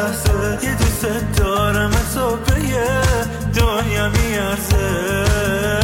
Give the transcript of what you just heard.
لحظه یه دوست دارم تو به یه دنیا میارزه.